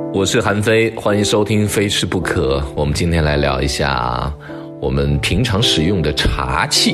我是韩非，欢迎收听非吃不可。我们今天来聊一下我们平常使用的茶器。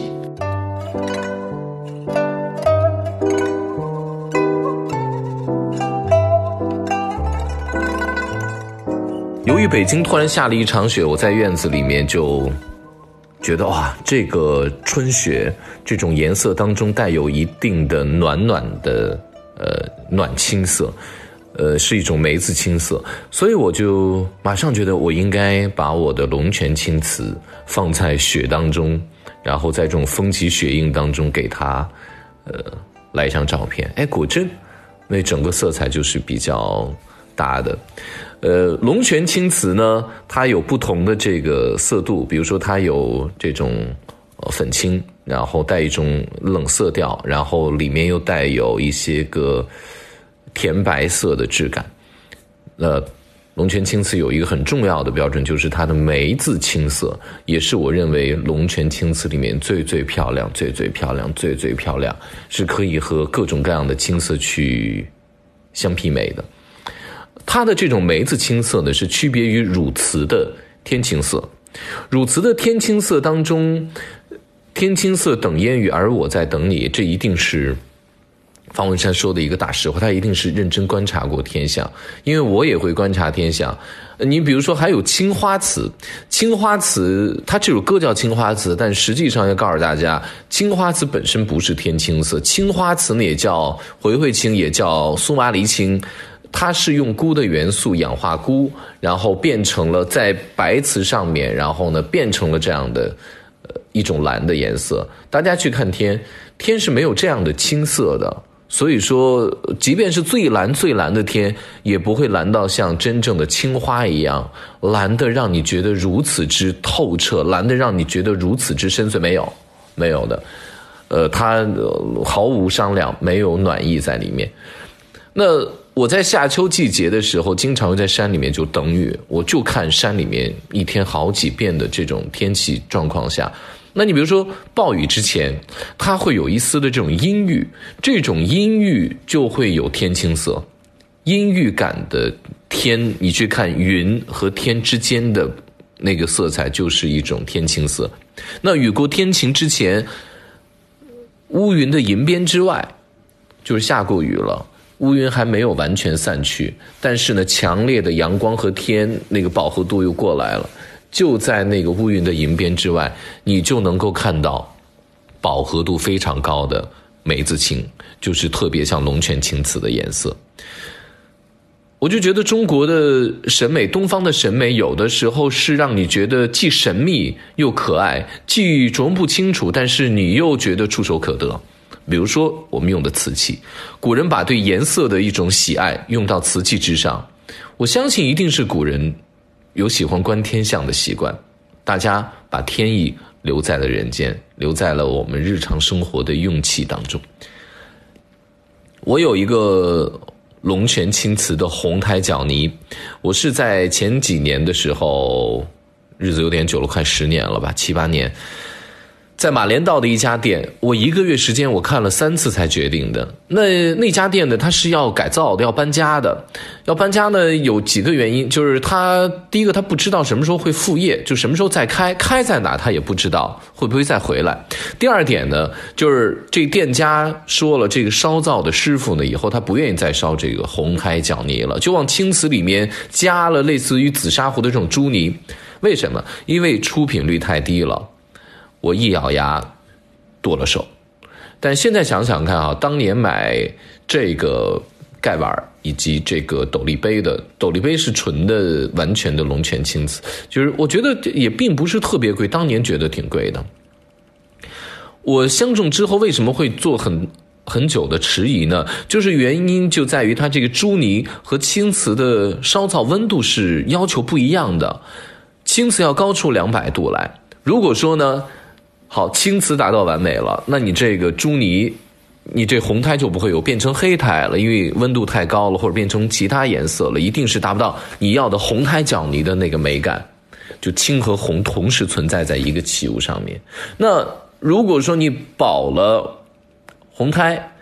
由于北京突然下了一场雪，我在院子里面就觉得哇，这个春雪这种颜色当中带有一定的暖暖的暖青色，是一种梅子青色，所以我就马上觉得我应该把我的龙泉青瓷放在雪当中，然后在这种风起雪映当中给它来一张照片。果真那整个色彩就是比较搭的。龙泉青瓷呢，它有不同的这个色度，比如说它有这种粉青，然后带一种冷色调，然后里面又带有一些个甜白色的质感。龙泉青瓷有一个很重要的标准，就是它的梅子青色，也是我认为龙泉青瓷里面最漂亮、最漂亮，是可以和各种各样的青色去相媲美的。它的这种梅子青色呢，是区别于汝瓷的天青色。汝瓷的天青色当中，天青色等烟雨，而我在等你，这一定是方文山说的一个大实话，他一定是认真观察过天象，因为我也会观察天象。你比如说还有青花瓷，青花瓷它这首歌叫青花瓷，但实际上要告诉大家，青花瓷本身不是天青色，青花瓷呢也叫回回青，也叫苏麻离青，它是用钴的元素氧化钴，然后变成了在白瓷上面，然后呢变成了这样的一种蓝的颜色。大家去看天，天是没有这样的青色的，所以说即便是最蓝的天，也不会蓝到像真正的青花一样蓝的让你觉得如此之透彻，蓝的让你觉得如此之深邃，没有的。它毫无商量，没有暖意在里面。那我在夏秋季节的时候，经常会在山里面就等雨，我就看山里面一天好几遍的这种天气状况下，那你比如说暴雨之前，它会有一丝的这种阴郁，这种阴郁就会有天青色。阴郁感的天，你去看云和天之间的那个色彩，就是一种天青色。那雨过天晴之前，乌云的银边之外，就是下过雨了，乌云还没有完全散去，但是呢，强烈的阳光和天那个饱和度又过来了，就在那个乌云的银边之外，你就能够看到饱和度非常高的梅子青，就是特别像龙泉青瓷的颜色。我就觉得中国的审美，东方的审美，有的时候是让你觉得既神秘又可爱，既琢磨不清楚，但是你又觉得触手可得。比如说我们用的瓷器，古人把对颜色的一种喜爱用到瓷器之上，我相信一定是古人有喜欢观天象的习惯，大家把天意留在了人间，留在了我们日常生活的用器当中。我有一个龙泉青瓷的红胎角泥，我是在前几年的时候，日子有点久了，快10年了吧，7、8年，在马连道的一家店，我1个月时间我看了3次才决定的。那家店呢，它是要改造的，要搬家的。要搬家呢，有几个原因，就是第一个他不知道什么时候会复业，就什么时候再开在哪他也不知道，会不会再回来。第二点呢，就是这店家说了，这个烧造的师傅呢，以后他不愿意再烧这个红胎角泥了，就往青瓷里面加了类似于紫砂壶的这种朱泥。为什么？因为出品率太低了。我一咬牙剁了手。但现在想想看啊，当年买这个盖碗以及这个斗笠杯的，斗笠杯是纯的完全的龙泉青瓷，就是我觉得也并不是特别贵，当年觉得挺贵的。我相中之后为什么会做很久的迟疑呢？就是原因就在于它这个朱泥和青瓷的烧造温度是要求不一样的，青瓷要高出200度来。如果说呢，好，青瓷达到完美了，那你这个朱泥，你这红胎就不会有变成黑胎了，因为温度太高了，或者变成其他颜色了，一定是达不到你要的红胎角泥的那个美感，就青和红同时存在在一个器物上面。那如果说你保了红胎，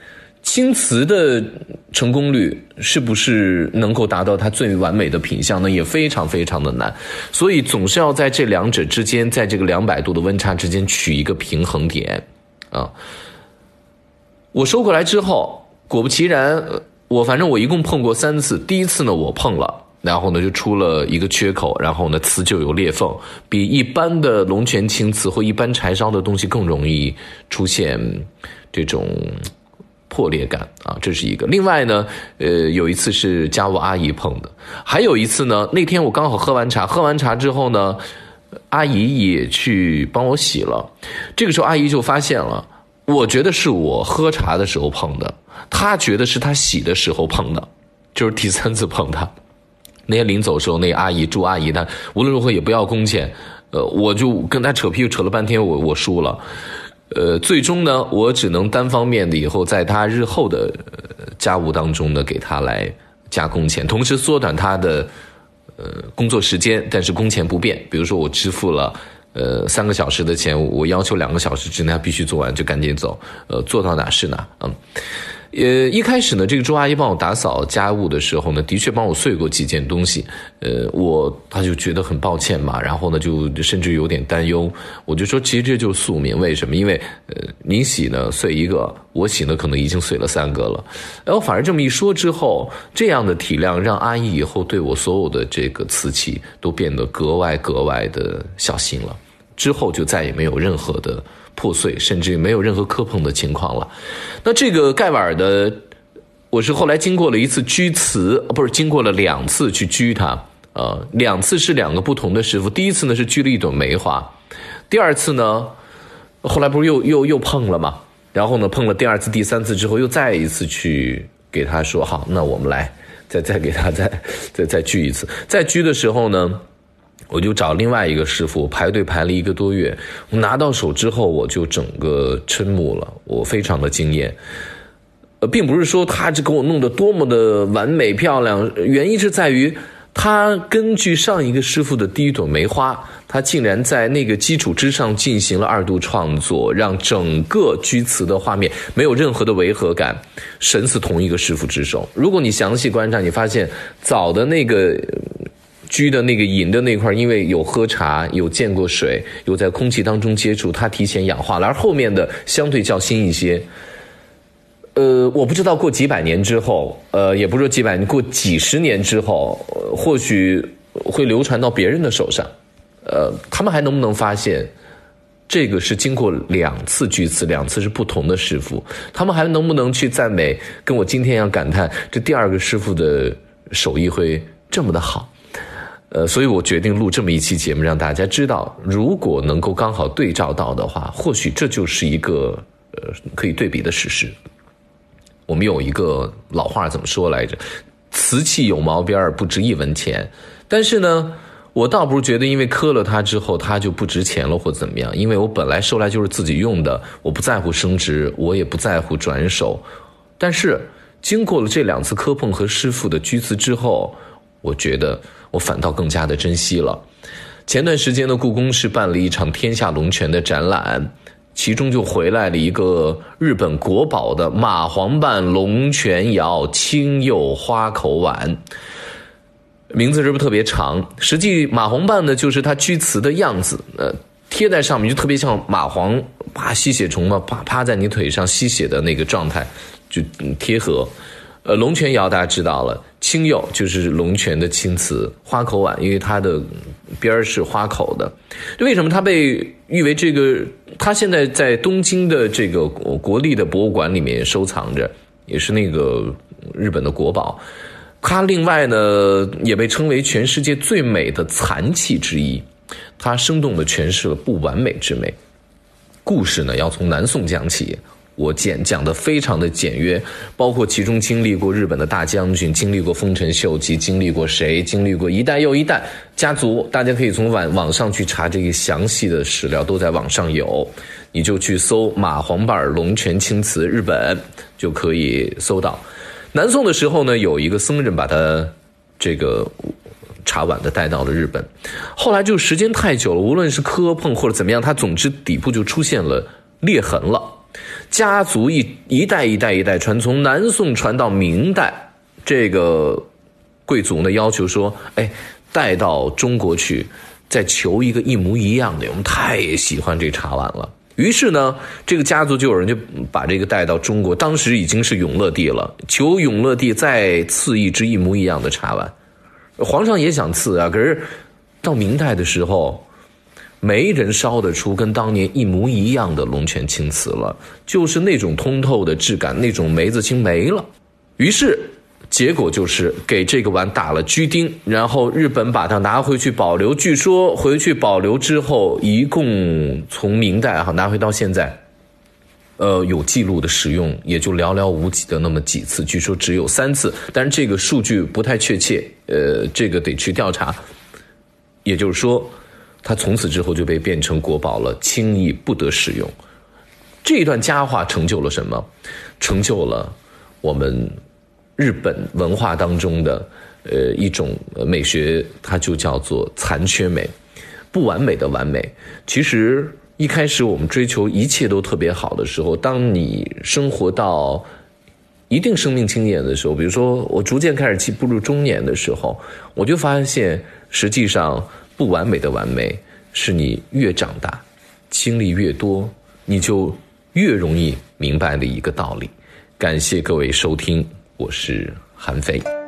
青瓷的成功率是不是能够达到它最完美的品相呢？也非常非常的难，所以总是要在这两者之间，在这个200度的温差之间取一个平衡点啊。我收过来之后，果不其然，反正我一共碰过3次，第一次呢我碰了，然后呢就出了一个缺口，然后呢瓷就有裂缝，比一般的龙泉青瓷或一般柴烧的东西更容易出现这种破裂感啊，这是一个。另外呢，有一次是家务阿姨碰的，还有一次呢，那天我刚好喝完茶之后呢，阿姨也去帮我洗了。这个时候阿姨就发现了，我觉得是我喝茶的时候碰的，她觉得是她洗的时候碰的，就是第3次碰她。那天临走的时候，那个朱阿姨她无论如何也不要工钱，我就跟她扯屁股扯了半天，我输了。最终呢，我只能单方面的以后在他日后的家务当中呢，给他来加工钱，同时缩短他的工作时间，但是工钱不变。比如说我支付了3个小时的钱，我要求2个小时之内他必须做完，就赶紧走，做到哪是哪。一开始呢，这个朱阿姨帮我打扫家务的时候呢，的确帮我碎过几件东西，她就觉得很抱歉嘛，然后呢就甚至有点担忧。我就说其实这就是宿命，为什么？因为您洗呢碎一个，我洗呢可能已经碎了3个了。然后反而这么一说之后，这样的体谅让阿姨以后对我所有的这个瓷器都变得格外的小心了。之后就再也没有任何的破碎，甚至没有任何磕碰的情况了。那这个盖碗的，我是后来经过了一次居瓷，经过了2次去居它，2次是2个不同的师傅。第一次呢是居了一朵梅花，第2次呢，后来不是又碰了嘛，然后呢碰了第2次、第3次之后，又再一次去给他说好，那我们来再给他再居一次。再居的时候呢，我就找另外一个师傅排队排了1个多月，我拿到手之后我就整个瞠目了，我非常的惊艳。并不是说他这给我弄得多么的完美漂亮，原因是在于他根据上一个师傅的第一朵梅花，他竟然在那个基础之上进行了2度创作，让整个居瓷的画面没有任何的违和感，神似同一个师傅之手。如果你详细观察，你发现早的那个居的那个银的那块，因为有喝茶，有见过水，有在空气当中接触，它提前氧化了，而后面的相对较新一些。我不知道过几百年之后，也不是说几百年，过几十年之后，或许会流传到别人的手上。他们还能不能发现这个是经过2次居瓷，2次是不同的师傅？他们还能不能去赞美，跟我今天一样感叹这第2个师傅的手艺会这么的好？所以我决定录这么一期节目，让大家知道，如果能够刚好对照到的话，或许这就是一个可以对比的事实。我们有一个老话怎么说来着？瓷器有毛边不值1文钱。但是呢，我倒不是觉得因为磕了它之后它就不值钱了或怎么样，因为我本来收来就是自己用的，我不在乎升值，我也不在乎转手。但是经过了这2次磕碰和师傅的居瓷之后，我觉得我反倒更加的珍惜了。前段时间的故宫是办了一场天下龙泉的展览，其中就回来了一个日本国宝的马黄瓣龙泉窑青釉花口碗，名字是不是特别长？实际马黄瓣呢，就是它居瓷的样子，贴在上面就特别像蚂蟥吸血虫嘛，趴在你腿上吸血的那个状态，就贴合。龙泉窑大家知道了，青釉就是龙泉的青瓷，花口碗因为它的边是花口的。为什么它被誉为这个？它现在在东京的这个国立的博物馆里面收藏着，也是那个日本的国宝。它另外呢也被称为全世界最美的残器之一，它生动地诠释了不完美之美。故事呢要从南宋讲起，我讲得非常的简约，包括其中经历过日本的大将军，经历过丰臣秀吉，经历过谁，经历过一代又一代家族，大家可以从网上去查这个详细的史料，都在网上有，你就去搜马黄瓣龙泉青瓷日本就可以搜到。南宋的时候呢，有一个僧人把他这个茶碗的带到了日本，后来就时间太久了，无论是磕碰或者怎么样，它总之底部就出现了裂痕了。 家族一代传，从南宋传到明代，这个贵族呢要求说，带到中国去，再求一个一模一样的，我们太喜欢这茶碗了。于是呢，这个家族就有人就把这个带到中国，当时已经是永乐帝了，求永乐帝再赐一只一模一样的茶碗。皇上也想赐啊，可是到明代的时候，没人烧得出跟当年一模一样的龙泉青瓷了，就是那种通透的质感，那种梅子青没了。于是结果就是给这个碗打了居钉，然后日本把它拿回去保留，据说回去保留之后，一共从明代拿回到现在，有记录的使用也就寥寥无几的那么几次，据说只有3次，但是这个数据不太确切，这个得去调查。也就是说，它从此之后就被变成国宝了，轻易不得使用。这一段佳话成就了什么？成就了我们日本文化当中的一种美学，它就叫做残缺美，不完美的完美。其实一开始我们追求一切都特别好的时候，当你生活到一定生命经验的时候，比如说我逐渐开始步入中年的时候，我就发现实际上不完美的完美是你越长大经历越多，你就越容易明白的一个道理。感谢各位收听，我是韩非。